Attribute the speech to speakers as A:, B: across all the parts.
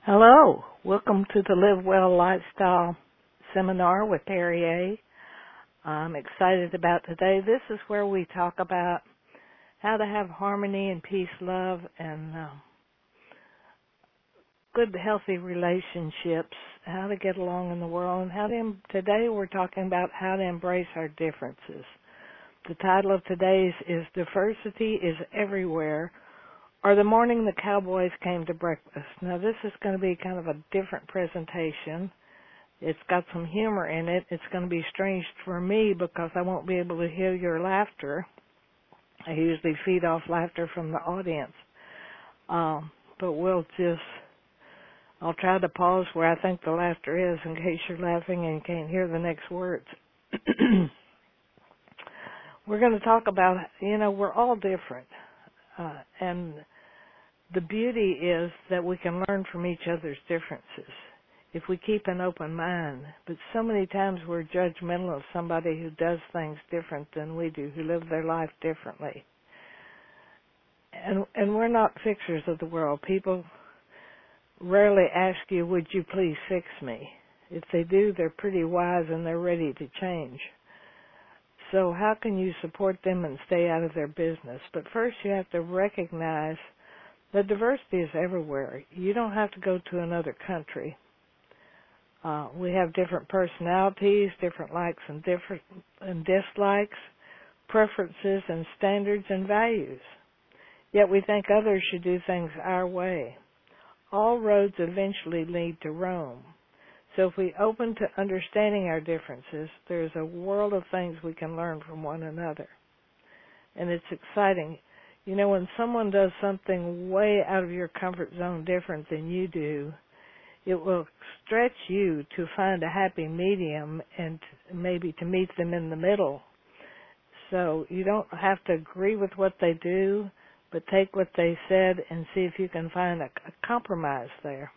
A: Hello, welcome to the Live Well Lifestyle Seminar with Terry A. I'm excited about today. This is where we talk about how to have harmony and peace, love, and good, healthy relationships, how to get along in the world, and today we're talking about how to embrace our differences. The title of today's is Diversity is Everywhere, or The Morning the Cowboys Came to Breakfast. Now, this is going to be kind of a different presentation. It's got some humor in it. It's going to be strange for me because I won't be able to hear your laughter. I usually feed off laughter from the audience. But I'll try to pause where I think the laughter is in case you're laughing and can't hear the next words. We're going to talk about, we're all different. And the beauty is that we can learn from each other's differences if we keep an open mind. But so many times we're judgmental of somebody who does things different than we do, who live their life differently. And we're not fixers of the world. People rarely ask you, would you please fix me? If they do, they're pretty wise and they're ready to change. So how can you support them and stay out of their business? But first you have to recognize that diversity is everywhere. You don't have to go to another country. We have different personalities, different likes and dislikes, preferences and standards and values. Yet we think others should do things our way. All roads eventually lead to Rome. So if we open to understanding our differences, there's a world of things we can learn from one another. And it's exciting. When someone does something way out of your comfort zone different than you do, it will stretch you to find a happy medium and maybe to meet them in the middle. So you don't have to agree with what they do, but take what they said and see if you can find a compromise there.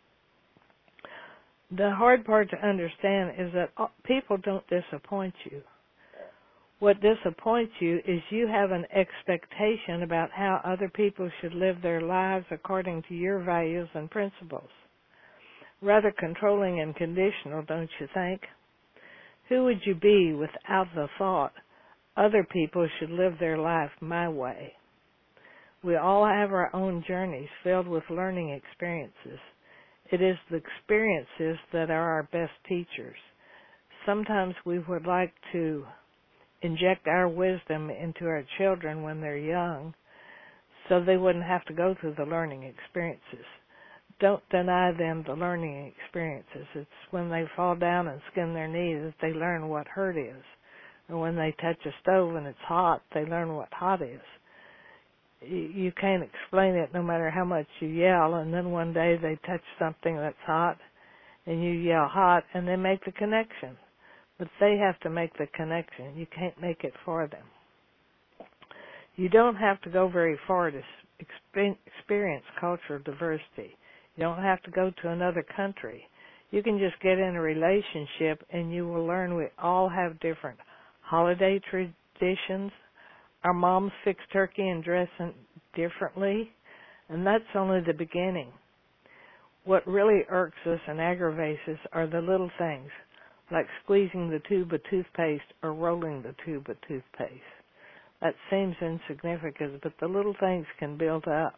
A: The hard part to understand is that people don't disappoint you. What disappoints you is you have an expectation about how other people should live their lives according to your values and principles. Rather controlling and conditional, don't you think? Who would you be without the thought, other people should live their life my way? We all have our own journeys filled with learning experiences. It is the experiences that are our best teachers. Sometimes we would like to inject our wisdom into our children when they're young so they wouldn't have to go through the learning experiences. Don't deny them the learning experiences. It's when they fall down and skin their knee that they learn what hurt is. Or when they touch a stove and it's hot, they learn what hot is. You can't explain it no matter how much you yell, and then one day they touch something that's hot, and you yell hot, and they make the connection. But they have to make the connection. You can't make it for them. You don't have to go very far to experience cultural diversity. You don't have to go to another country. You can just get in a relationship, and you will learn we all have different holiday traditions. Our moms fix turkey and dress differently, and that's only the beginning. What really irks us and aggravates us are the little things, like squeezing the tube of toothpaste or rolling the tube of toothpaste. That seems insignificant, but the little things can build up.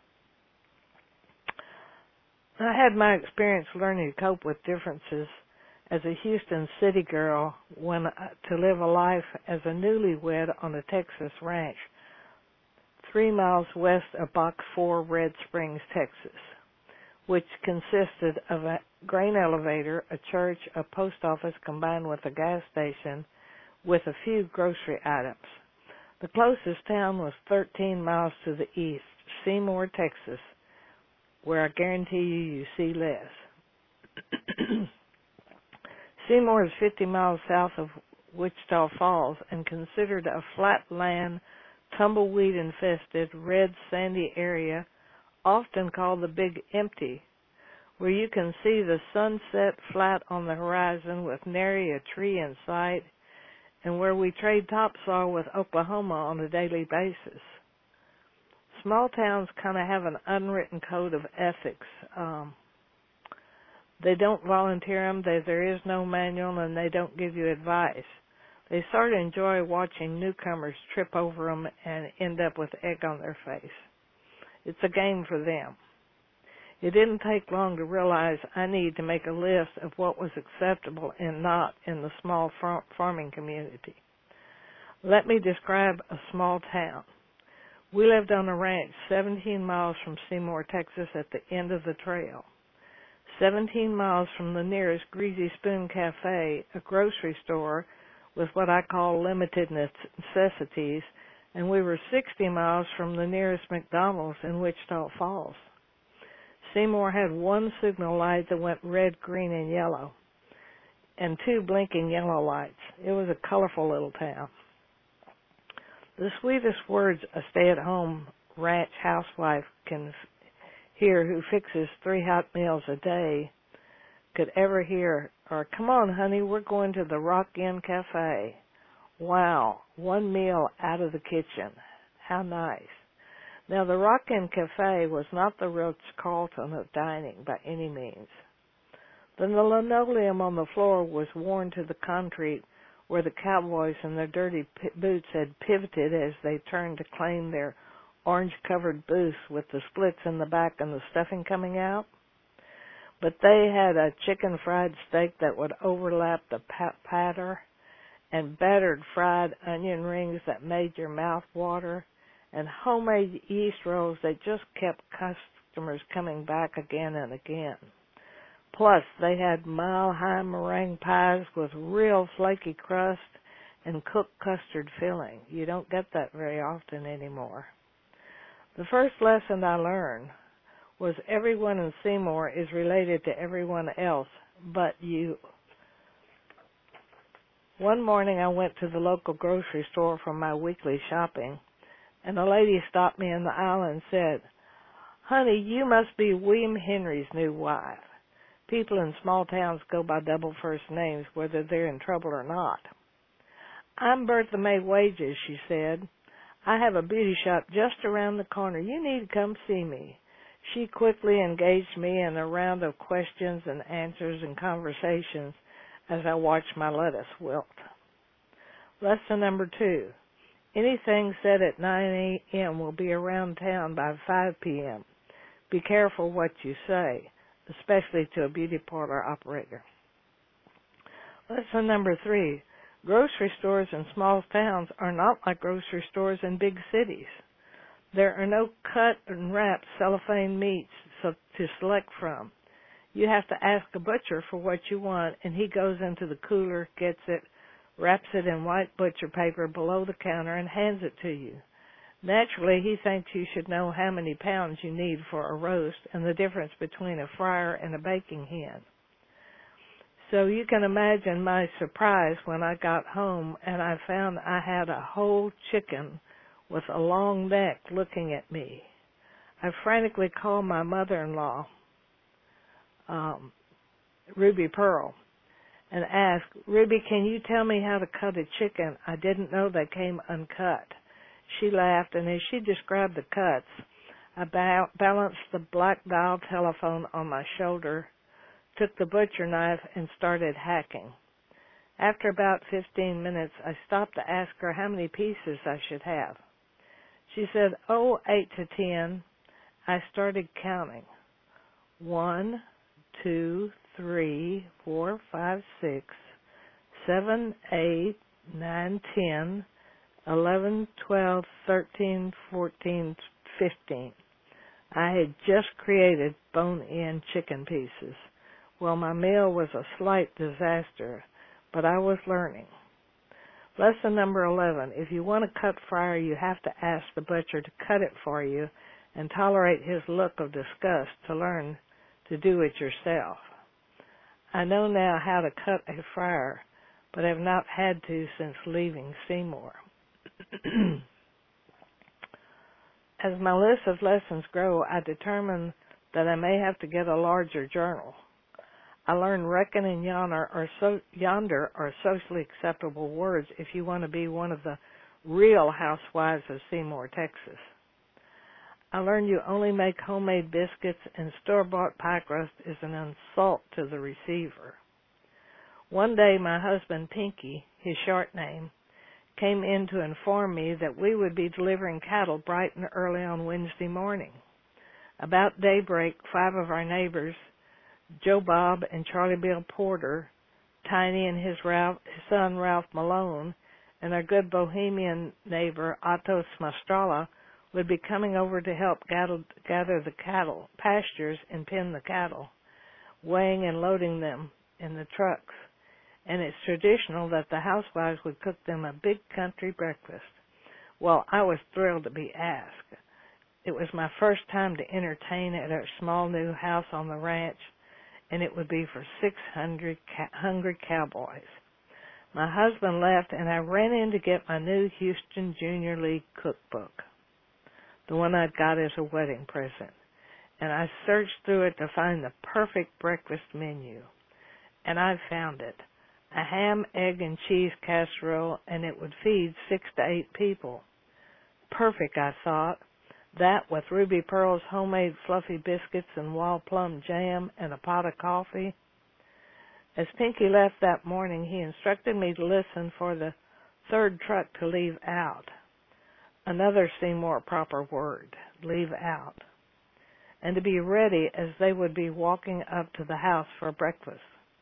A: I had my experience learning to cope with differences as a Houston city girl to live a life as a newlywed on a Texas ranch 3 miles west of Box 4, Red Springs, Texas, which consisted of a grain elevator, a church, a post office combined with a gas station with a few grocery items. The closest town was 13 miles to the east, Seymour, Texas, where I guarantee you see less. Seymour is 50 miles south of Wichita Falls and considered a flatland, tumbleweed-infested, red, sandy area, often called the Big Empty, where you can see the sunset flat on the horizon with nary a tree in sight, and where we trade topsoil with Oklahoma on a daily basis. Small towns kind of have an unwritten code of ethics. They don't volunteer them, there is no manual, and they don't give you advice. They sort of enjoy watching newcomers trip over them and end up with egg on their face. It's a game for them. It didn't take long to realize I needed to make a list of what was acceptable and not in the small farming community. Let me describe a small town. We lived on a ranch 17 miles from Seymour, Texas, at the end of the trail. 17 miles from the nearest Greasy Spoon Cafe, a grocery store with what I call limited necessities, and we were 60 miles from the nearest McDonald's in Wichita Falls. Seymour had one signal light that went red, green, and yellow, and 2 blinking yellow lights. It was a colorful little town. The sweetest words a stay-at-home ranch housewife can hear who fixes 3 hot meals a day could ever hear are, "Come on, honey, we're going to the Rock Inn Cafe." Wow, 1 meal out of the kitchen. How nice. Now, the Rock Inn Cafe was not the Ritz-Carlton of dining by any means. The linoleum on the floor was worn to the concrete where the cowboys in their dirty boots had pivoted as they turned to claim their orange-covered booths with the splits in the back and the stuffing coming out. But they had a chicken fried steak that would overlap the patter, and battered fried onion rings that made your mouth water, and homemade yeast rolls that just kept customers coming back again and again. Plus, they had mile-high meringue pies with real flaky crust and cooked custard filling. You don't get that very often anymore. The first lesson I learned was everyone in Seymour is related to everyone else but you. One morning I went to the local grocery store for my weekly shopping, and a lady stopped me in the aisle and said, "Honey, you must be William Henry's new wife." People in small towns go by double first names whether they're in trouble or not. "I'm Bertha May Wages," she said. "I have a beauty shop just around the corner. You need to come see me." She quickly engaged me in a round of questions and answers and conversations as I watched my lettuce wilt. Lesson number 2. Anything said at 9 a.m. will be around town by 5 p.m. Be careful what you say, especially to a beauty parlor operator. Lesson number 3. Grocery stores in small towns are not like grocery stores in big cities. There are no cut and wrapped cellophane meats to select from. You have to ask a butcher for what you want, and he goes into the cooler, gets it, wraps it in white butcher paper below the counter, and hands it to you. Naturally, he thinks you should know how many pounds you need for a roast and the difference between a fryer and a baking hen. So you can imagine my surprise when I got home and I found I had a whole chicken with a long neck looking at me. I frantically called my mother-in-law, Ruby Pearl, and asked, "Ruby, can you tell me how to cut a chicken? I didn't know they came uncut." She laughed, and as she described the cuts, I balanced the black dial telephone on my shoulder, took the butcher knife, and started hacking. After about 15 minutes, I stopped to ask her how many pieces I should have. She said, 8 to 10. I started counting. 1, 2, 3, 4, 5, 6, 7, 8, 9, 10, 11, 12, 13, 14, 15. I had just created bone-in chicken pieces. Well, my meal was a slight disaster, but I was learning. Lesson number 11. If you want a cut fryer, you have to ask the butcher to cut it for you and tolerate his look of disgust to learn to do it yourself. I know now how to cut a fryer, but have not had to since leaving Seymour. As my list of lessons grow, I determine that I may have to get a larger journal. I learned reckon and yonder are socially acceptable words if you want to be one of the real housewives of Seymour, Texas. I learned you only make homemade biscuits and store-bought pie crust is an insult to the receiver. One day my husband Pinky, his short name, came in to inform me that we would be delivering cattle bright and early on Wednesday morning. About daybreak, 5 of our neighbors, Joe Bob and Charlie Bill Porter, Tiny and his son Ralph Malone, and our good bohemian neighbor Otto Smastrala would be coming over to help gather the cattle pastures and pen the cattle, weighing and loading them in the trucks. And it's traditional that the housewives would cook them a big country breakfast. Well, I was thrilled to be asked. It was my first time to entertain at our small new house on the ranch, and it would be for 600 hungry cowboys. My husband left, and I ran in to get my new Houston Junior League cookbook, the one I'd got as a wedding present, and I searched through it to find the perfect breakfast menu, and I found it. A ham, egg, and cheese casserole, and it would feed 6 to 8 people. Perfect, I thought. That with Ruby Pearl's homemade fluffy biscuits and wild plum jam and a pot of coffee. As Pinky left that morning, he instructed me to listen for the 3rd truck to leave out. Another seemed more proper word, leave out. And to be ready as they would be walking up to the house for breakfast.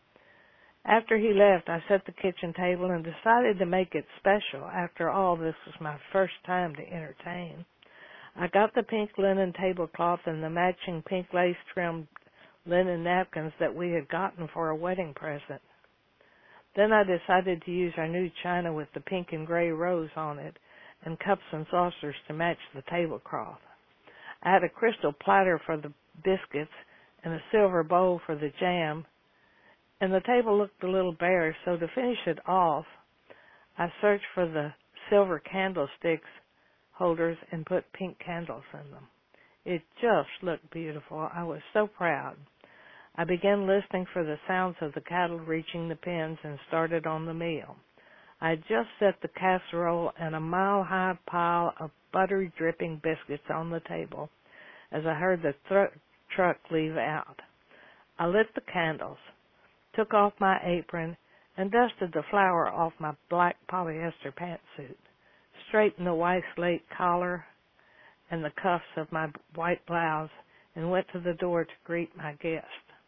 A: After he left, I set the kitchen table and decided to make it special. After all, this was my first time to entertain. I got the pink linen tablecloth and the matching pink lace-trimmed linen napkins that we had gotten for a wedding present. Then I decided to use our new china with the pink and gray rose on it and cups and saucers to match the tablecloth. I had a crystal platter for the biscuits and a silver bowl for the jam, and the table looked a little bare, so to finish it off, I searched for the silver candlesticks holders and put pink candles in them. It just looked beautiful. I was so proud. I began listening for the sounds of the cattle reaching the pens and started on the meal. I had just set the casserole and a mile-high pile of buttery dripping biscuits on the table as I heard the truck leave out. I lit the candles, took off my apron, and dusted the flour off my black polyester pantsuit, straightened the white slate collar and the cuffs of my white blouse, and went to the door to greet my guest.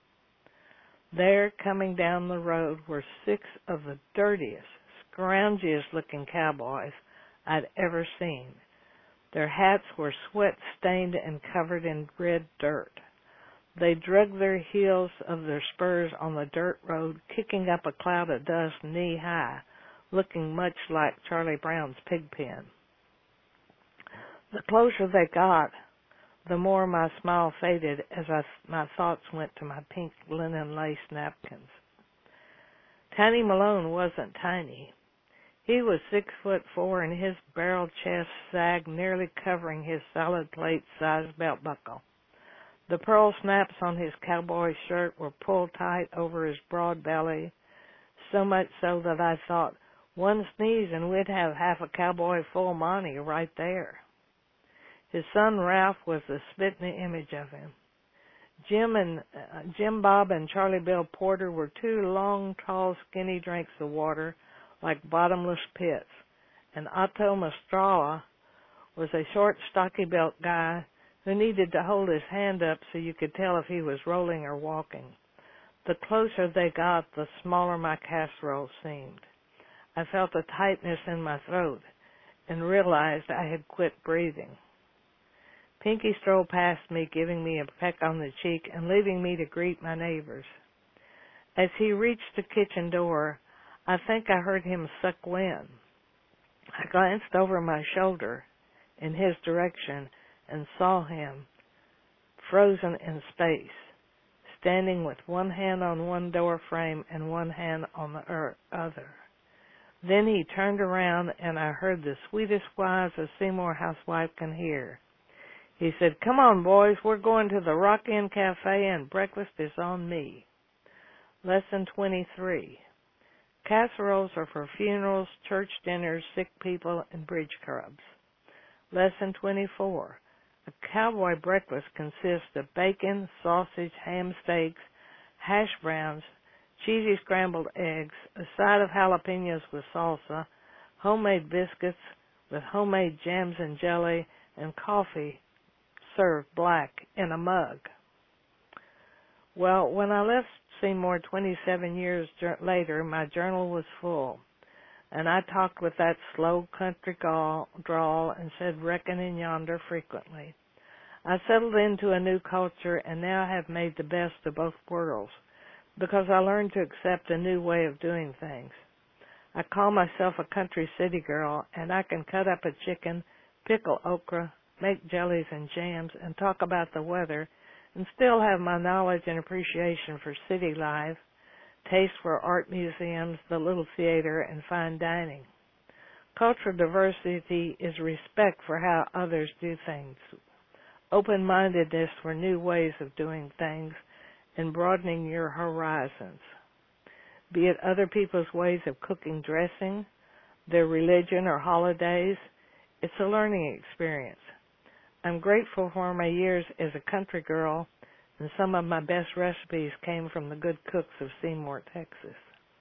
A: There, coming down the road, were 6 of the dirtiest, scroungiest-looking cowboys I'd ever seen. Their hats were sweat-stained and covered in red dirt. They dragged their heels of their spurs on the dirt road, kicking up a cloud of dust knee-high, looking much like Charlie Brown's pig pen. The closer they got, the more my smile faded as my thoughts went to my pink linen lace napkins. Tiny Malone wasn't tiny. He was 6'4", and his barrel chest sagged, nearly covering his solid plate-sized belt buckle. The pearl snaps on his cowboy shirt were pulled tight over his broad belly, so much so that I thought, one sneeze and we'd have half a cowboy full monty right there. His son Ralph was the spitting image of him. Jim Bob and Charlie Bill Porter were 2 long, tall, skinny drinks of water like bottomless pits, and Otto Mastrala was a short, stocky-built guy who needed to hold his hand up so you could tell if he was rolling or walking. The closer they got, the smaller my casserole seemed. I felt a tightness in my throat and realized I had quit breathing. Pinky strolled past me, giving me a peck on the cheek and leaving me to greet my neighbors. As he reached the kitchen door, I think I heard him suck wind. I glanced over my shoulder in his direction and saw him, frozen in space, standing with one hand on one door frame and one hand on the other. Then he turned around, and I heard the sweetest whys a Seymour housewife can hear. He said, "Come on, boys, we're going to the Rock Inn Cafe, and breakfast is on me." Lesson 23. Casseroles are for funerals, church dinners, sick people, and bridge clubs. Lesson 24. A cowboy breakfast consists of bacon, sausage, ham steaks, hash browns, cheesy scrambled eggs, a side of jalapenos with salsa, homemade biscuits with homemade jams and jelly, and coffee served black in a mug. Well, when I left Seymour 27 years later, my journal was full, and I talked with that slow country drawl and said reckoning yonder frequently. I settled into a new culture and now have made the best of both worlds because I learned to accept a new way of doing things. I call myself a country city girl, and I can cut up a chicken, pickle okra, make jellies and jams, and talk about the weather, and still have my knowledge and appreciation for city life, taste for art museums, the little theater, and fine dining. Cultural diversity is respect for how others do things, open-mindedness for new ways of doing things, and broadening your horizons. Be it other people's ways of cooking dressing, their religion or holidays, it's a learning experience. I'm grateful for my years as a country girl, and some of my best recipes came from the good cooks of Seymour, Texas.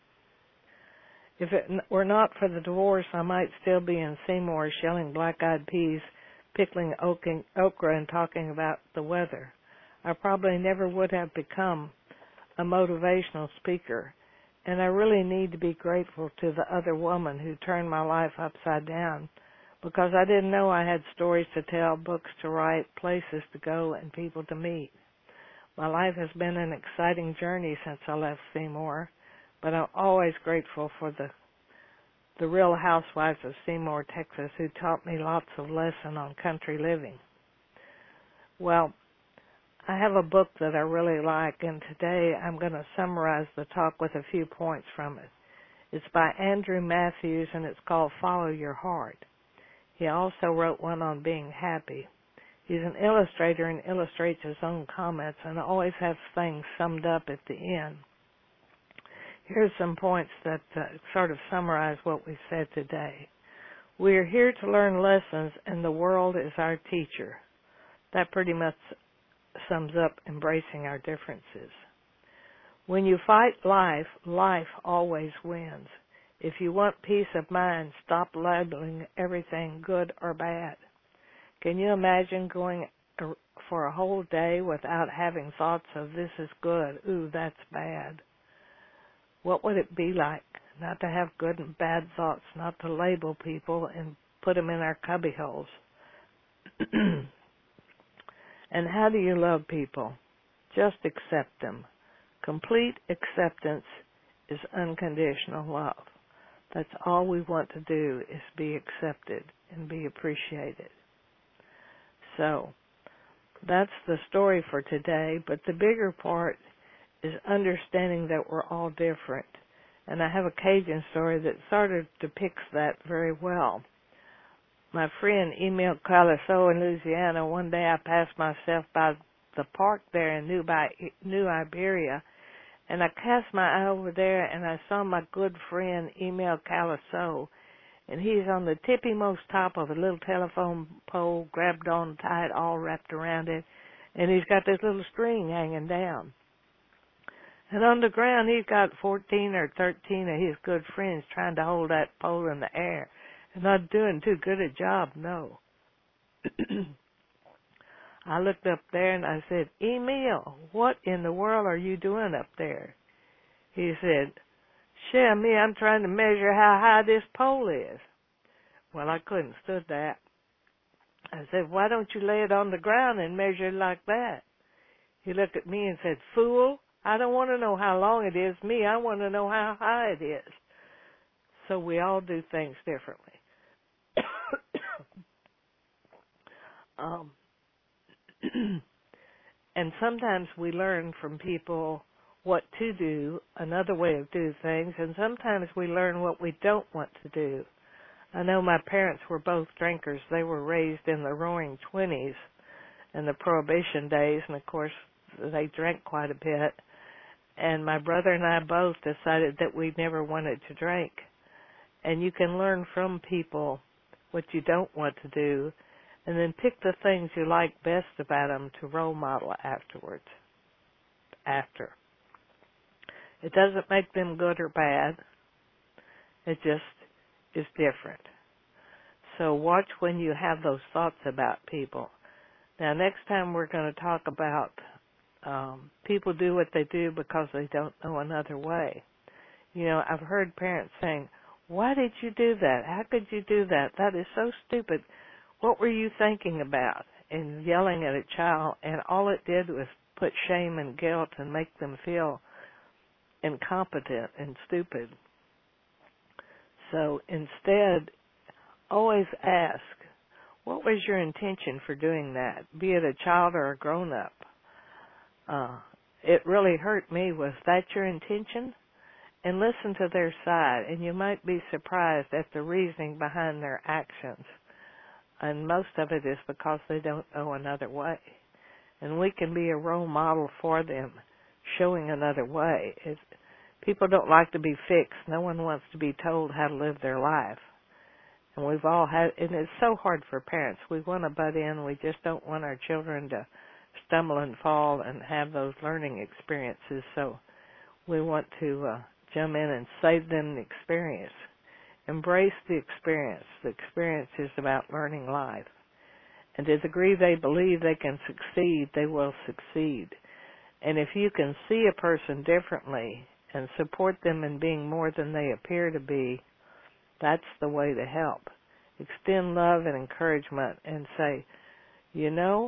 A: If it were not for the divorce, I might still be in Seymour shelling black-eyed peas, pickling okra, and talking about the weather. I probably never would have become a motivational speaker, and I really need to be grateful to the other woman who turned my life upside down, because I didn't know I had stories to tell, books to write, places to go, and people to meet. My life has been an exciting journey since I left Seymour, but I'm always grateful for the real housewives of Seymour, Texas, who taught me lots of lessons on country living. Well, I have a book that I really like, and today I'm going to summarize the talk with a few points from it. It's by Andrew Matthews, and it's called Follow Your Heart. He also wrote one on being happy. He's an illustrator and illustrates his own comments and always has things summed up at the end. Here's some points that sort of summarize what we said today. We are here to learn lessons, and the world is our teacher. That pretty much sums up embracing our differences. When you fight life, life always wins. If you want peace of mind, stop labeling everything good or bad. Can you imagine going for a whole day without having thoughts of this is good, ooh, that's bad? What would it be like not to have good and bad thoughts, not to label people and put them in our cubby holes? And how do you love people? Just accept them. Complete acceptance is unconditional love. That's all we want to do, is be accepted and be appreciated. So, that's the story for today, but the bigger part is understanding that we're all different. And I have a Cajun story that sort of depicts that very well. My friend Emil Calasso in Louisiana, one day I passed myself by the park there in New Iberia, and I cast my eye over there and I saw my good friend Emil Calasso, and he's on the tippy-most top of a little telephone pole, grabbed on tight, all wrapped around it, and he's got this little string hanging down. And on the ground, he's got 14 or 13 of his good friends trying to hold that pole in the air. And not doing too good a job, no. I looked up there and I said, Emil, what in the world are you doing up there? He said, Share me, I'm trying to measure how high this pole is. Well, I couldn't stood that. I said, why don't you lay it on the ground and measure it like that? He looked at me and said, Fool, I don't want to know how long it is. Me, I want to know how high it is. So we all do things differently. And sometimes we learn from people what to do, another way of doing things, and sometimes we learn what we don't want to do. I know my parents were both drinkers. They were raised in the roaring 20s and the Prohibition days, and of course they drank quite a bit. And my brother and I both decided that we never wanted to drink. And you can learn from people what you don't want to do, and then pick the things you like best about them to role model afterwards. After. It doesn't make them good or bad. It just is different. So watch when you have those thoughts about people. Now, next time we're going to talk about people do what they do because they don't know another way. You know, I've heard parents saying, "Why did you do that? How could you do that? That is so stupid. What were you thinking about?" And yelling at a child, and all it did was put shame and guilt and make them feel incompetent and stupid. So instead, always ask, what was your intention for doing that, be it a child or a grown-up? It really hurt me. Was that your intention? And listen to their side, and you might be surprised at the reasoning behind their actions. And most of it is because they don't know another way. And we can be a role model for them, showing another way. People don't like to be fixed. No one wants to be told how to live their life. And we've all had, and it's so hard for parents. We want to butt in. We just don't want our children to stumble and fall and have those learning experiences. So we want to jump in and save them the experience. Embrace the experience. The experience is about learning life. And to the degree they believe they can succeed, they will succeed. And if you can see a person differently and support them in being more than they appear to be, that's the way to help. Extend love and encouragement and say, you know,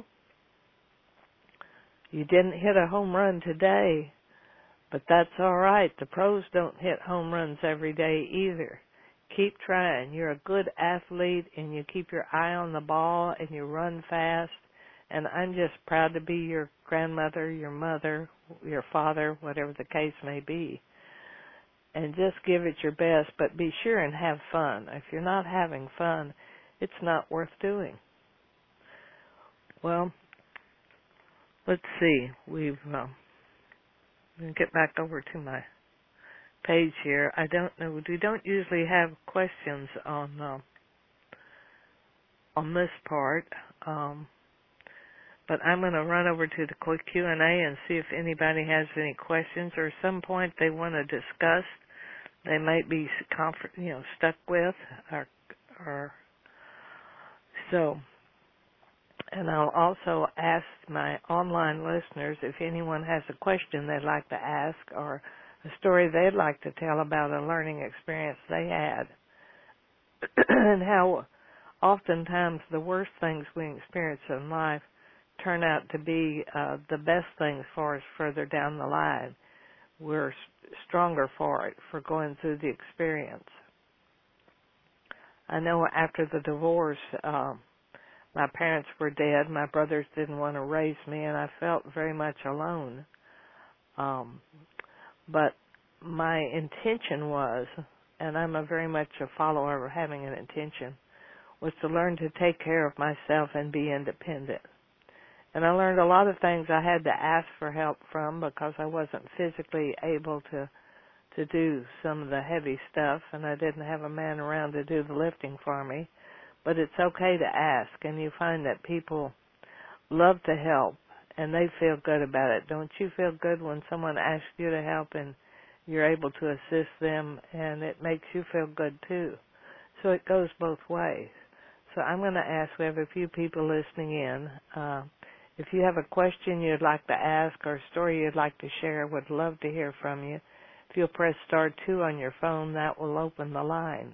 A: you didn't hit a home run today, but that's all right. The pros don't hit home runs every day either. Keep trying. You're a good athlete, and you keep your eye on the ball, and you run fast. And I'm just proud to be your grandmother, your mother, your father, whatever the case may be. And just give it your best, but be sure and have fun. If you're not having fun, it's not worth doing. Well, let's see. We'll get back over to my page here. I don't know. We don't usually have questions on this part, but I'm going to run over to the quick Q&A and see if anybody has any questions or some point they want to discuss. They might be stuck with, or so. And I'll also ask my online listeners if anyone has a question they'd like to ask or a story they'd like to tell about a learning experience they had, and how oftentimes the worst things we experience in life turn out to be the best things for us further down the line. We're stronger for it, for going through the experience. I know after the divorce, my parents were dead. My brothers didn't want to raise me, and I felt very much alone. But my intention was, and I'm very much a follower of having an intention, was to learn to take care of myself and be independent. And I learned a lot of things I had to ask for help from because I wasn't physically able to do some of the heavy stuff, and I didn't have a man around to do the lifting for me. But it's okay to ask, and you find that people love to help, and they feel good about it. Don't you feel good when someone asks you to help and you're able to assist them, and it makes you feel good too? So it goes both ways. So I'm going to ask, we have a few people listening in. If you have a question you'd like to ask or a story you'd like to share, would love to hear from you. If you'll press star 2 on your phone, that will open the line.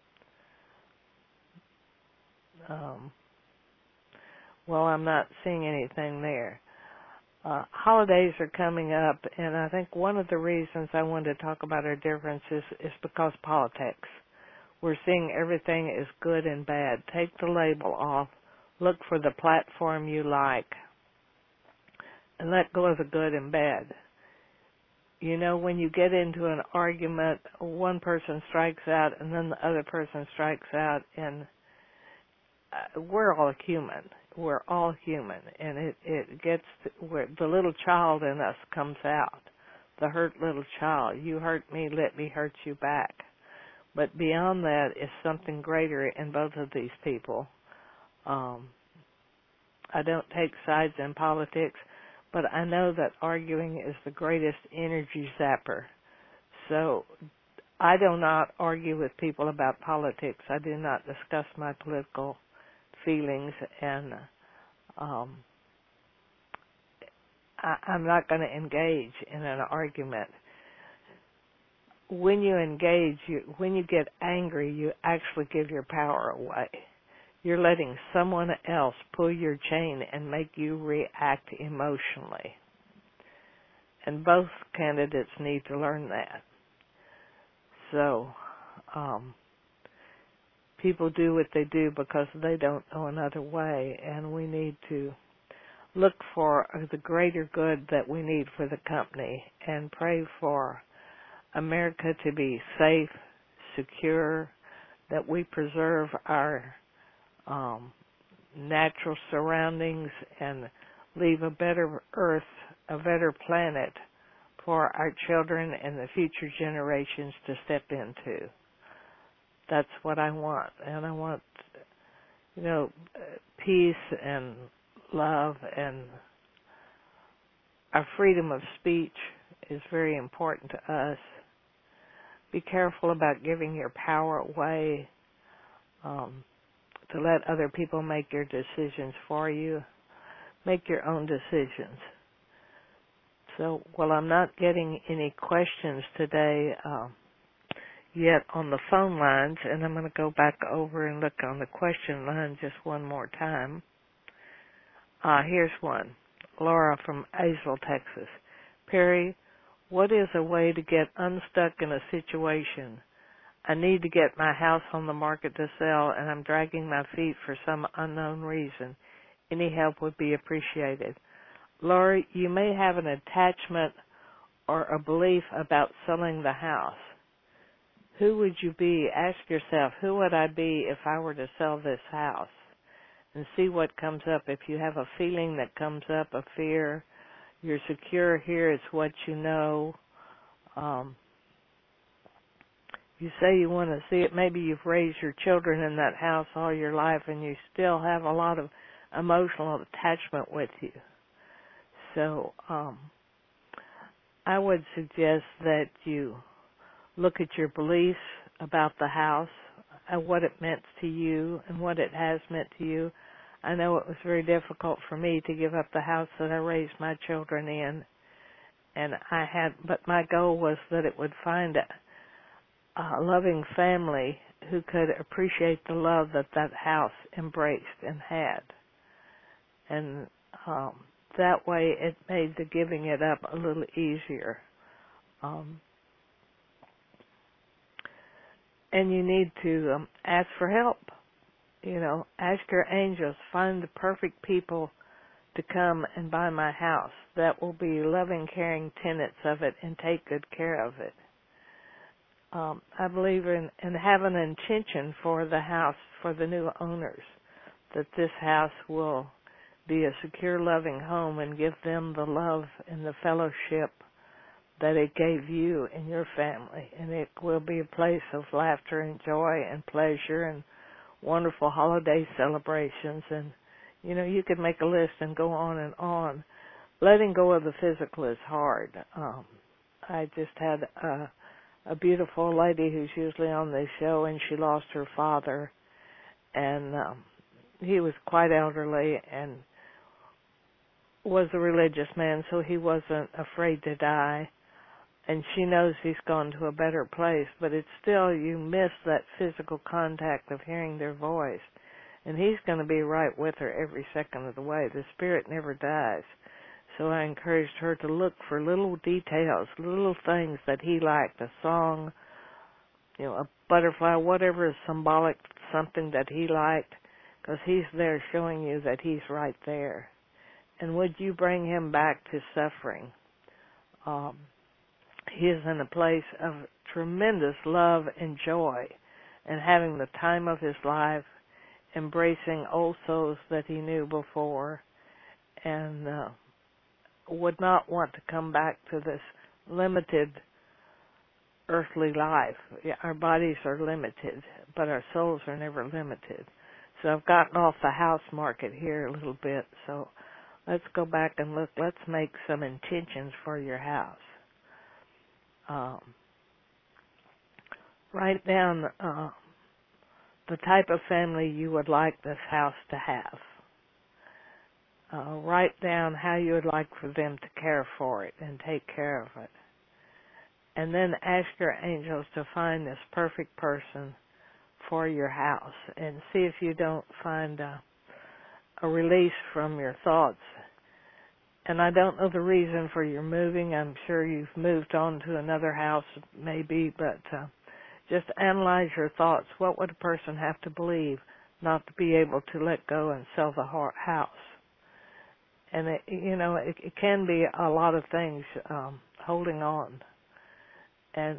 A: Well, I'm not seeing anything there. Holidays are coming up, and I think one of the reasons I wanted to talk about our differences is because politics. We're seeing everything as good and bad. Take the label off. Look for the platform you like, and let go of the good and bad. You know, when you get into an argument, one person strikes out, and then the other person strikes out, and we're all human. We're all human, and it gets where the little child in us comes out, the hurt little child. You hurt me, let me hurt you back. But beyond that is something greater in both of these people. I don't take sides in politics, but I know that arguing is the greatest energy zapper. So I do not argue with people about politics. I do not discuss my political feelings, and I'm not going to engage in an argument. When you engage, when you get angry, you actually give your power away. You're letting someone else pull your chain and make you react emotionally. And both candidates need to learn that. So, people do what they do because they don't know another way, and we need to look for the greater good that we need for the company and pray for America to be safe, secure, that we preserve our natural surroundings and leave a better earth, a better planet for our children and the future generations to step into. That's what I want. And I want, peace and love, and our freedom of speech is very important to us. Be careful about giving your power away to let other people make your decisions for you. Make your own decisions. So, I'm not getting any questions today yet on the phone lines, and I'm going to go back over and look on the question line just one more time. Here's one. Laura from Azle, Texas. Perry, what is a way to get unstuck in a situation? I need to get my house on the market to sell, and I'm dragging my feet for some unknown reason. Any help would be appreciated. Laura, you may have an attachment or a belief about selling the house. Who would you be? Ask yourself, who would I be if I were to sell this house? And see what comes up. If you have a feeling that comes up, a fear, you're secure here, it's what you know. You say you want to see it. Maybe you've raised your children in that house all your life and you still have a lot of emotional attachment with you. So I would suggest that you look at your beliefs about the house and what it meant to you and what it has meant to you. I know it was very difficult for me to give up the house that I raised my children in, but my goal was that it would find a loving family who could appreciate the love that house embraced and had. And that way it made the giving it up a little easier. And you need to ask for help. Ask your angels, find the perfect people to come and buy my house that will be loving, caring tenants of it and take good care of it. I believe in having an intention for the house, for the new owners, that this house will be a secure, loving home and give them the love and the fellowship that it gave you and your family. And it will be a place of laughter and joy and pleasure and wonderful holiday celebrations. And, you could make a list and go on and on. Letting go of the physical is hard. I just had a beautiful lady who's usually on this show, and she lost her father. And he was quite elderly and was a religious man, so he wasn't afraid to die. And she knows he's gone to a better place, but it's still, you miss that physical contact of hearing their voice. And he's going to be right with her every second of the way. The spirit never dies. So I encouraged her to look for little details, little things that he liked, a song, a butterfly, whatever is symbolic, something that he liked, because he's there showing you that he's right there. And would you bring him back to suffering? He is in a place of tremendous love and joy and having the time of his life, embracing old souls that he knew before, and would not want to come back to this limited earthly life. Our bodies are limited, but our souls are never limited. So I've gotten off the house market here a little bit. So let's go back and look. Let's make some intentions for your house. Write down the type of family you would like this house to have. Write down how you would like for them to care for it and take care of it. And then ask your angels to find this perfect person for your house, and see if you don't find a release from your thoughts. And I don't know the reason for your moving. I'm sure you've moved on to another house, maybe, but just analyze your thoughts. What would a person have to believe not to be able to let go and sell the house? And it can be a lot of things holding on, and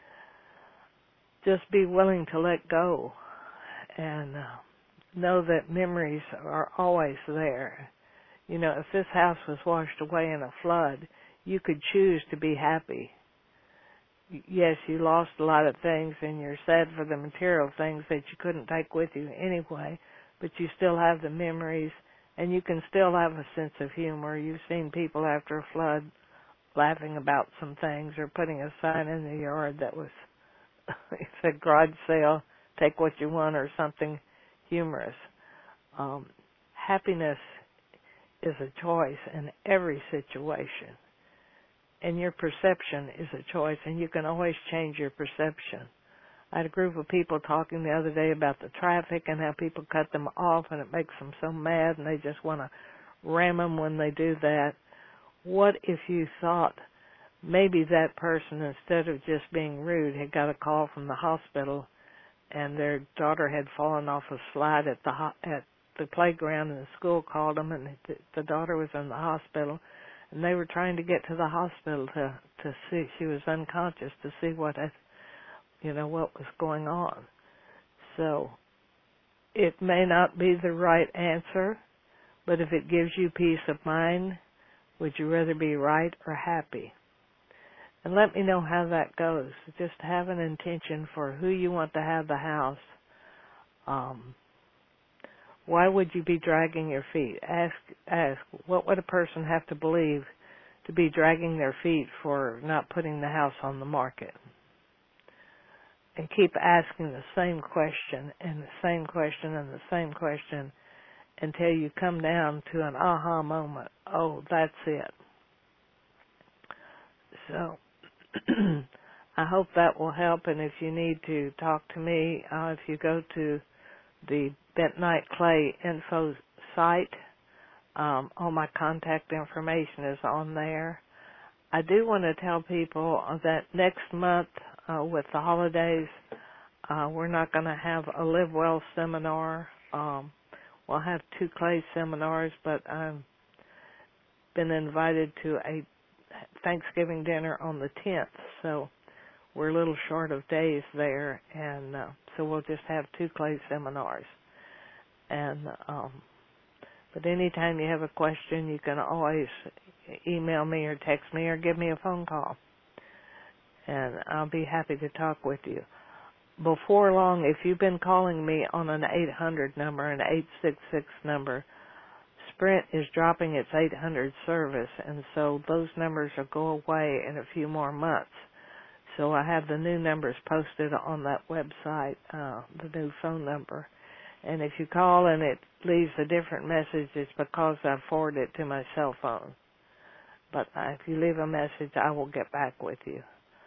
A: just be willing to let go and know that memories are always there. If this house was washed away in a flood, you could choose to be happy. Yes, you lost a lot of things and you're sad for the material things that you couldn't take with you anyway, but you still have the memories and you can still have a sense of humor. You've seen people after a flood laughing about some things or putting a sign in the yard that was it said garage sale, take what you want, or something humorous. Happiness is a choice in every situation, and your perception is a choice, and you can always change your perception. I had a group of people talking the other day about the traffic and how people cut them off, and it makes them so mad, and they just want to ram them when they do that. What if you thought maybe that person, instead of just being rude, had got a call from the hospital and their daughter had fallen off a slide at the playground, and the school called them, and the daughter was in the hospital, and they were trying to get to the hospital to see. She was unconscious, to see what was going on. So it may not be the right answer, but if it gives you peace of mind, would you rather be right or happy? And let me know how that goes. Just have an intention for who you want to have the house. Why would you be dragging your feet? Ask, what would a person have to believe to be dragging their feet for not putting the house on the market? And keep asking the same question and the same question and the same question until you come down to an aha moment. Oh, that's it. So I hope that will help, and if you need to talk to me, if you go to the Bentonite Clay info site, all my contact information is on there. I do want to tell people that next month, with the holidays, we're not going to have a Live Well seminar. We'll have 2 clay seminars, but I've been invited to a Thanksgiving dinner on the 10th, so we're a little short of days there, and so we'll just have 2 clay seminars. And but anytime you have a question, you can always email me or text me or give me a phone call, and I'll be happy to talk with you. Before long, if you've been calling me on an 800 number, an 866 number, Sprint is dropping its 800 service, and so those numbers will go away in a few more months. So I have the new numbers posted on that website, the new phone number. And if you call and it leaves a different message, it's because I forwarded it to my cell phone. But if you leave a message, I will get back with you.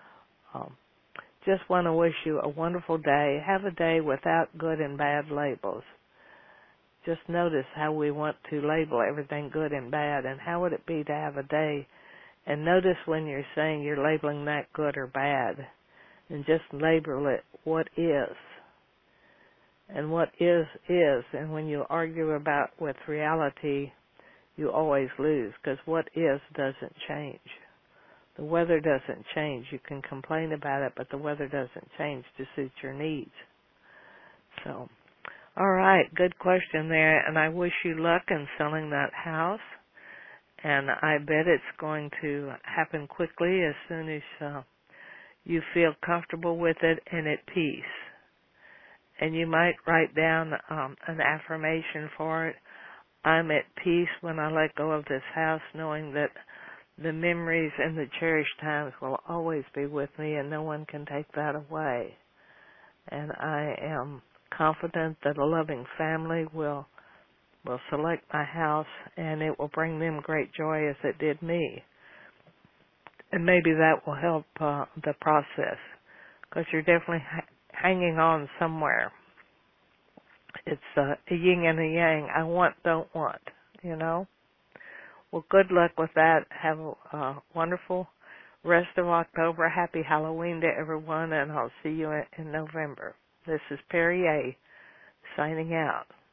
A: Just want to wish you a wonderful day. Have a day without good and bad labels. Just notice how we want to label everything good and bad, and how would it be to have a day, and notice when you're saying you're labeling that good or bad, and just label it what is. And what is, and when you argue with reality, you always lose, because what is doesn't change. The weather doesn't change. You can complain about it, but the weather doesn't change to suit your needs. So, all right, good question there, and I wish you luck in selling that house, and I bet it's going to happen quickly as soon as you feel comfortable with it and at peace. And you might write down an affirmation for it. I'm at peace when I let go of this house, knowing that the memories and the cherished times will always be with me and no one can take that away. And I am confident that a loving family will select my house and it will bring them great joy as it did me. And maybe that will help the process, because you're definitely hanging on somewhere. It's a yin and a yang. I want, don't want, you know. Well, good luck with that. Have a wonderful rest of October. Happy Halloween to everyone, and I'll see you in November. This is Perry A. signing out.